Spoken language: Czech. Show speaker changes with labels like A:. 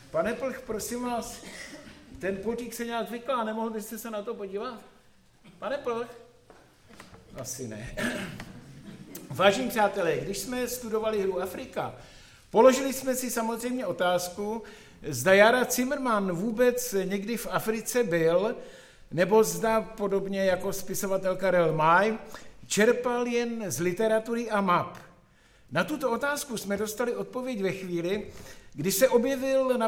A: Pane Plch, prosím vás, ten pultík se nějak vyklá, nemohl byste se na to podívat? Pane Plch? Asi ne. Vážení přátelé, když jsme studovali hru Afrika, položili jsme si samozřejmě otázku, zda Jara Zimmermann vůbec někdy v Africe byl, nebo zda podobně jako spisovatel Karel May čerpal jen z literatury a map. Na tuto otázku jsme dostali odpověď ve chvíli, kdy se objevil na